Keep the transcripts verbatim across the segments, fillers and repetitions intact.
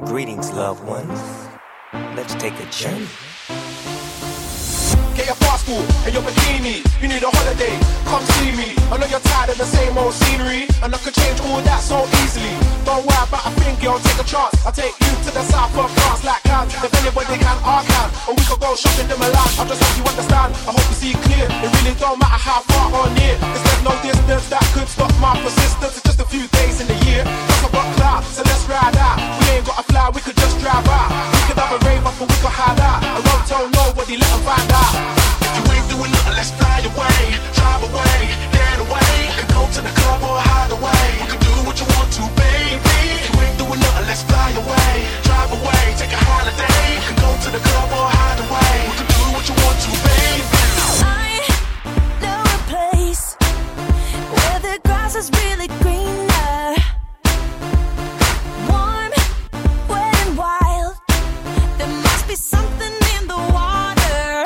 Greetings, loved ones. Let's take a journey. Get your passport and your bikini. You need a holiday, come see me. I know you're tired of the same old scenery, and I could change all that so easily. Don't worry about a thing, girl, take a chance. I'll take you to the south of France like Cannes. If anybody can, I can. Or we could go shopping in Milan. I just hope you understand, I hope you see clear. It really don't matter how far or near, cause there's no distance that could stop my persistence. It's just a few days in the year, cause I've got clout, so let's ride out. We ain't gotta fly, we could just drive out. We could have a rave up or we could hide out. I won't tell nobody, let them find out. If you ain't doing nothing, let's fly away. Drive away, get away. We can go to the club or hide away. You can do what you want to, baby. If you ain't doing nothing, let's fly away. Drive away, take a holiday. We can go to the club or hide away. We can do what you want to, baby. I know a place where the grass is really greener, warm, wet and wild. There must be something in the water.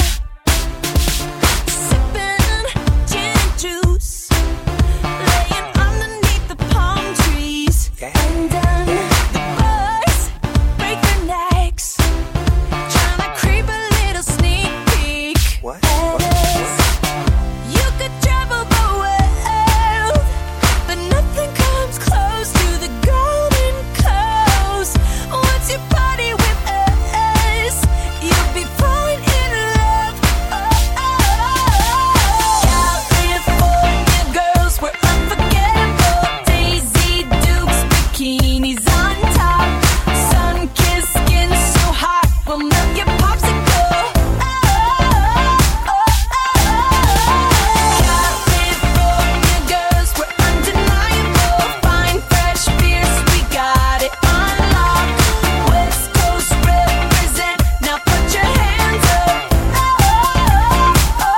Sipping gin and juice, laying underneath the palm trees. And then the birds break their necks, trying to creep a little sneak peek. What? at us. You could travel the world, but nothing comes close to the golden coast. Once you party with us, you'll be falling in love. Oh, oh. California girls were unforgettable. Daisy Dukes, bikinis on top. Sun-kissed skin so hot, we'll melt your popsicle. Oh, oh, oh. California girls were undeniable. Fine, fresh, fierce, we got it on lock. West Coast represent, now put your hands up. Oh, oh,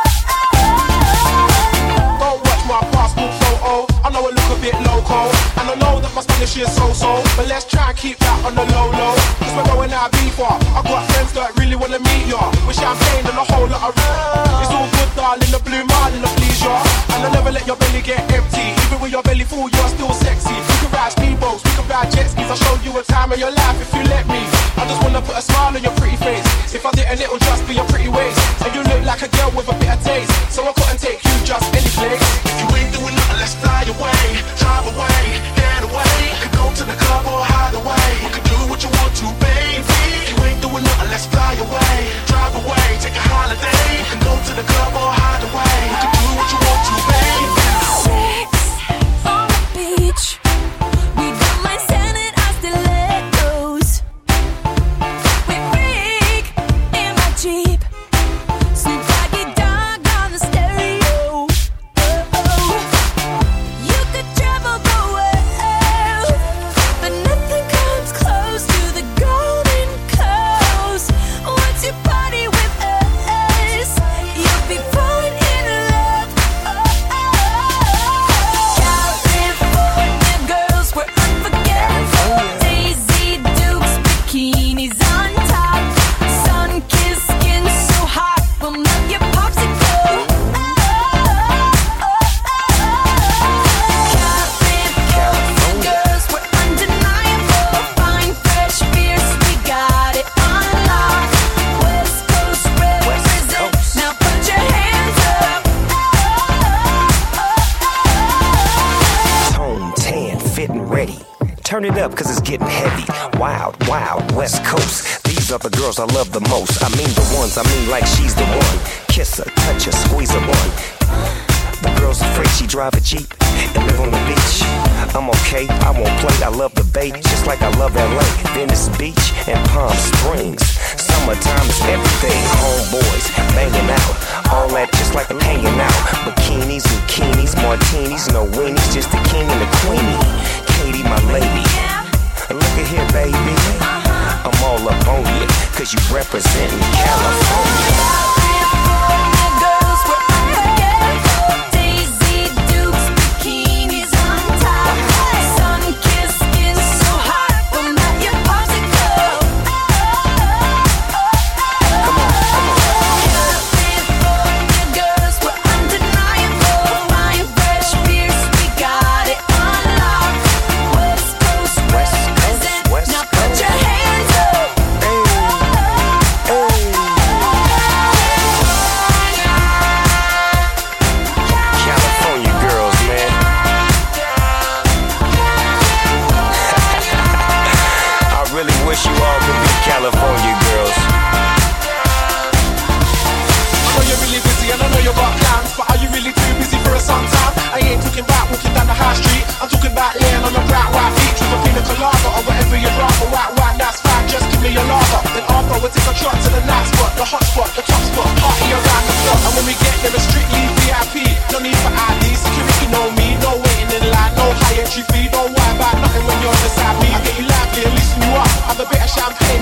oh. Don't watch my passport photo. I know I look a bit loco, and I know that my Spanish is so-so, but let's try and keep that on the low-low. Cause we're going out be far. I got friends that really wanna meet ya, with champagne and a whole lot of rum. It's all good, darling, the blue marlin, the please ya. And I'll never let your belly get empty. Even with your belly full, you're still sexy. We can ride speedboats, we can ride jet skis. I'll show you a time of your life if you let me. I just wanna put a smile on your pretty face. If I didn't, it'll just be your pretty waist. And you look like a girl with a bit of taste, so I couldn't take you just any place. If you ain't doing nothing, let's fly away. Drive away, get away. We can go to the club or hide away. We can do what you want to, baby. If you ain't doing nothing, let's fly away. Drive away, take a holiday. We can go to the club or hide away. We can do what you want to, baby. Sex on the beach. We don't mind sending our stilettos. We freak in my Jeep. Snoop Doggy Dogg on the stereo. Oh, oh. You could travel the world, but nothing comes close to the golden coast. Once you party with us, you'll be falling in love. Oh, oh. California girls were unforgettable. Daisy Dukes, bikinis on top. Sun-kissed skin so hot, we'll melt your popsicle. Oh, oh, oh. California girls were undeniable. Fine, fresh, fierce, we got it on lock. West Coast represent, now put your hands up. Tone, tan, fit and ready. Turn it up cause it's getting heavy. Wild, wild, West Coast. These are the girls I love the most. I mean the ones, I mean like she's the one. Kiss her, touch her, squeeze her one. The girl's afraid she drive a Jeep and live on the beach. I'm okay, I won't play, I love the bay, just like I love L A, Venice Beach, and Palm Springs. Summertime is everything, homeboys banging out, all that just like I'm hanging out. Bikinis, bikinis, martinis, no weenies, just the king and the queenie. Katie, my lady, look at here, baby, I'm all up on you, cause you representing California. California girls were unforgettable. Daisy Dukes, bikinis on top. Sun-kissed skin so hot, we'll melt your popsicle. Oh, oh, oh. Come on, come on. California girls were undeniable. Fine, fresh, fierce, we got it on lock. West Coast West Coast, represent, West now put Coast. your hands wish you all could be California girls. I know you're really busy and I know you got plans, but are you really too busy for a suntan? I ain't talking about walking down the high street, I'm talking about laying on a bright white beach with a pina colada or whatever you'd rather. White wine, that's fine, just give me your lager. Then after we'll take a trot to the night spot, the hot spot, the top spot, party around the block. And when we get there it's strictly V I P, no need for I D, security know me, no waiting in line, no high entry fee. Don't worry about nothing when you're beside me. I get you lively and loosen you up, have a bit of champagne